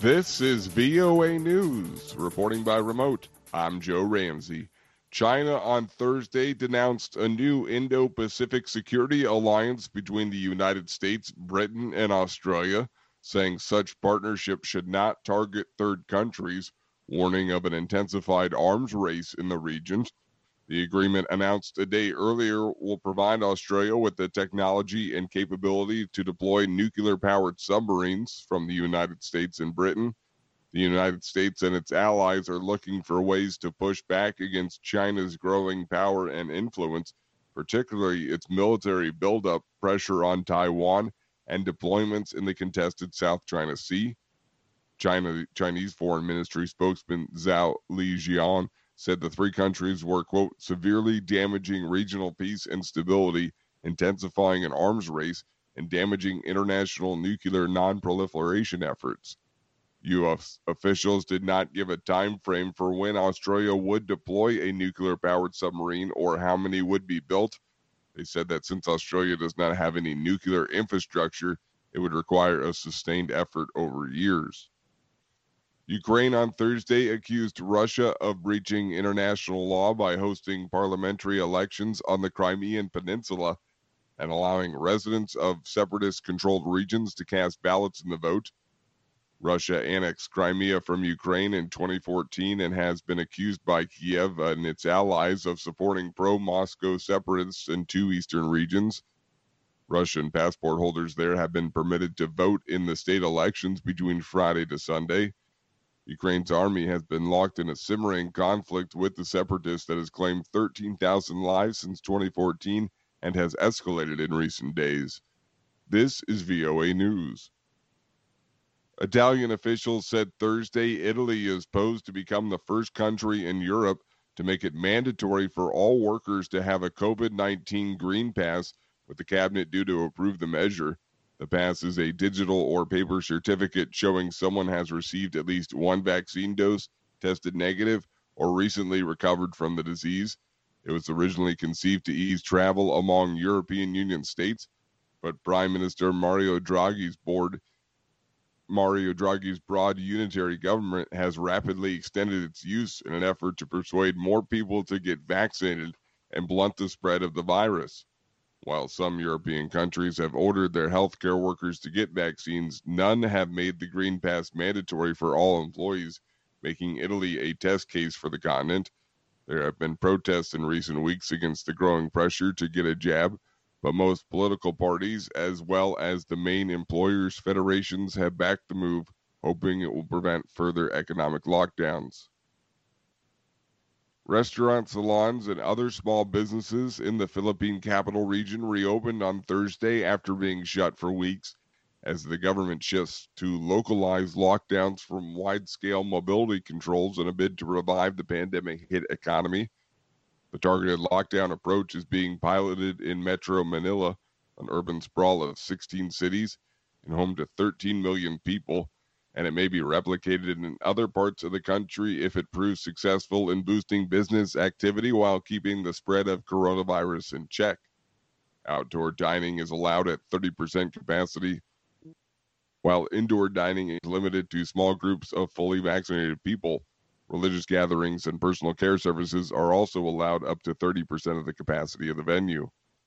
This is VOA News, reporting by remote. I'm Joe Ramsey. China on Thursday denounced a new Indo-Pacific security alliance between the United States, Britain, and Australia, saying such partnership should not target third countries, warning of an intensified arms race in the region. The agreement, announced a day earlier, will provide Australia with the technology and capability to deploy nuclear-powered submarines from the United States and Britain. The United States and its allies are looking for ways to push back against China's growing power and influence, particularly its military buildup, pressure on Taiwan, and deployments in the contested South China Sea. Chinese Foreign Ministry spokesman Zhao Lijian said the three countries were, quote, severely damaging regional peace and stability, intensifying an arms race, and damaging international nuclear non-proliferation efforts. U.S. officials did not give a time frame for when Australia would deploy a nuclear-powered submarine or how many would be built. They said that since Australia does not have any nuclear infrastructure, it would require a sustained effort over years. Ukraine on Thursday accused Russia of breaching international law by hosting parliamentary elections on the Crimean Peninsula and allowing residents of separatist-controlled regions to cast ballots in the vote. Russia annexed Crimea from Ukraine in 2014 and has been accused by Kiev and its allies of supporting pro-Moscow separatists in two eastern regions. Russian passport holders there have been permitted to vote in the state elections between Friday to Sunday. Ukraine's army has been locked in a simmering conflict with the separatists that has claimed 13,000 lives since 2014 and has escalated in recent days. This is VOA News. Italian officials said Thursday Italy is posed to become the first country in Europe to make it mandatory for all workers to have a COVID-19 Green Pass, with the cabinet due to approve the measure. The pass is a digital or paper certificate showing someone has received at least one vaccine dose, tested negative, or recently recovered from the disease. It was originally conceived to ease travel among European Union states, but Prime Minister Mario Draghi's broad unitary government has rapidly extended its use in an effort to persuade more people to get vaccinated and blunt the spread of the virus. While some European countries have ordered their healthcare workers to get vaccines, none have made the Green Pass mandatory for all employees, making Italy a test case for the continent. There have been protests in recent weeks against the growing pressure to get a jab, but most political parties, as well as the main employers' federations, have backed the move, hoping it will prevent further economic lockdowns. Restaurants, salons, and other small businesses in the Philippine capital region reopened on Thursday after being shut for weeks, as the government shifts to localized lockdowns from wide-scale mobility controls in a bid to revive the pandemic-hit economy. The targeted lockdown approach is being piloted in Metro Manila, an urban sprawl of 16 cities and home to 13 million people, and it may be replicated in other parts of the country if it proves successful in boosting business activity while keeping the spread of coronavirus in check. Outdoor dining is allowed at 30% capacity, while indoor dining is limited to small groups of fully vaccinated people. Religious gatherings and personal care services are also allowed up to 30% of the capacity of the venue.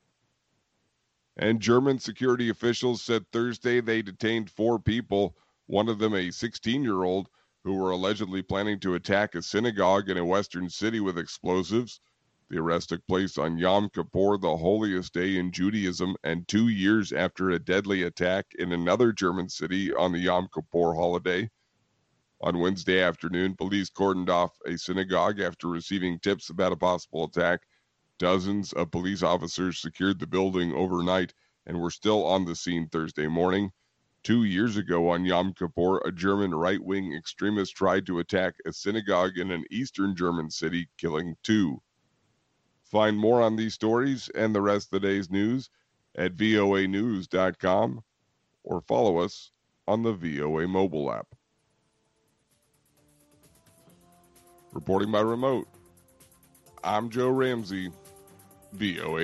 And German security officials said Thursday they detained 4 people, one of them a 16-year-old, who were allegedly planning to attack a synagogue in a western city with explosives. The arrest took place on Yom Kippur, the holiest day in Judaism, and 2 years after a deadly attack in another German city on the Yom Kippur holiday. On Wednesday afternoon, police cordoned off a synagogue after receiving tips about a possible attack. Dozens of police officers secured the building overnight and were still on the scene Thursday morning. 2 years ago on Yom Kippur, a German right-wing extremist tried to attack a synagogue in an eastern German city, killing 2. Find more on these stories and the rest of the day's news at voanews.com or follow us on the VOA mobile app. Reporting by remote, I'm Joe Ramsey, VOA